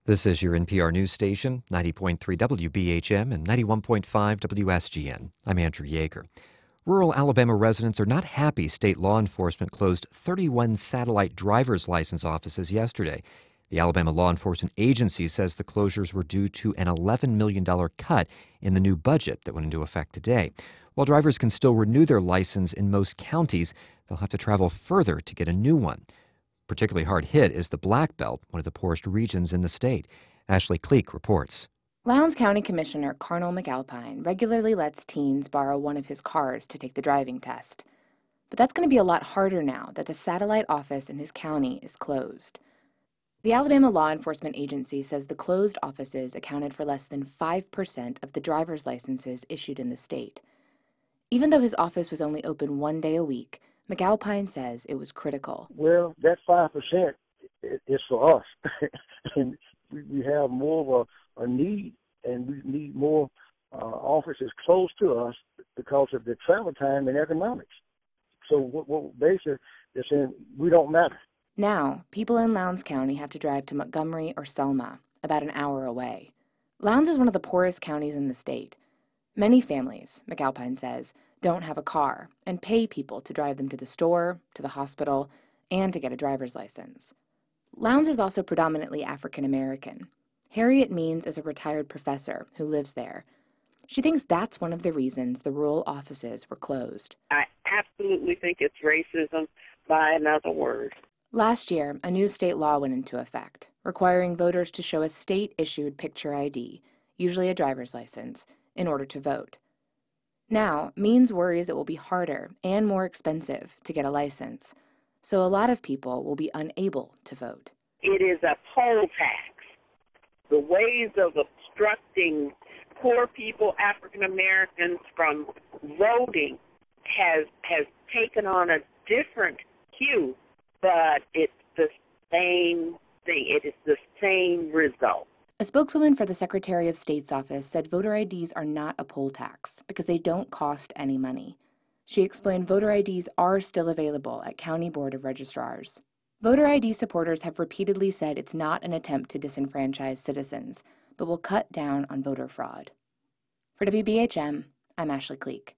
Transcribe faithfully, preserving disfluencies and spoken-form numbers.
This is your N P R news station, ninety point three W B H M and ninety-one point five W S G N. I'm Andrew Yeager. Rural Alabama residents are not happy state law enforcement closed thirty-one satellite driver's license offices yesterday. The Alabama Law Enforcement Agency says the closures were due to an eleven million dollars cut in the new budget that went into effect today. While drivers can still renew their license in most counties, they'll have to travel further to get a new one. Particularly hard hit is the Black Belt, one of the poorest regions in the state. Ashley Cleek reports. Lowndes County Commissioner Carnell McAlpine regularly lets teens borrow one of his cars to take the driving test. But that's going to be a lot harder now that the satellite office in his county is closed. The Alabama Law Enforcement Agency says the closed offices accounted for less than five percent of the driver's licenses issued in the state. Even though his office was only open one day a week, McAlpine says it was critical. Well, that five percent is for us. And we have more of a, a need, and we need more uh, offices close to us because of the travel time and economics. So what, what basically is saying we don't matter. Now, people in Lowndes County have to drive to Montgomery or Selma, about an hour away. Lowndes is one of the poorest counties in the state. Many families, McAlpine says, don't have a car and pay people to drive them to the store, to the hospital, and to get a driver's license. Lowndes is also predominantly African American. Harriet Means is a retired professor who lives there. She thinks that's one of the reasons the rural offices were closed. I absolutely think it's racism by another word. Last year, a new state law went into effect, requiring voters to show a state-issued picture I D, usually a driver's license, in order to vote. Now, Means worries it will be harder and more expensive to get a license, so a lot of people will be unable to vote. It is a poll tax. The ways of obstructing poor people, African Americans, from voting has has taken on a different hue, but it's the same thing. It is the same result. A spokeswoman for the Secretary of State's office said voter I Ds are not a poll tax because they don't cost any money. She explained voter I Ds are still available at County Board of Registrars. Voter I D supporters have repeatedly said it's not an attempt to disenfranchise citizens, but will cut down on voter fraud. For W B H M, I'm Ashley Cleek.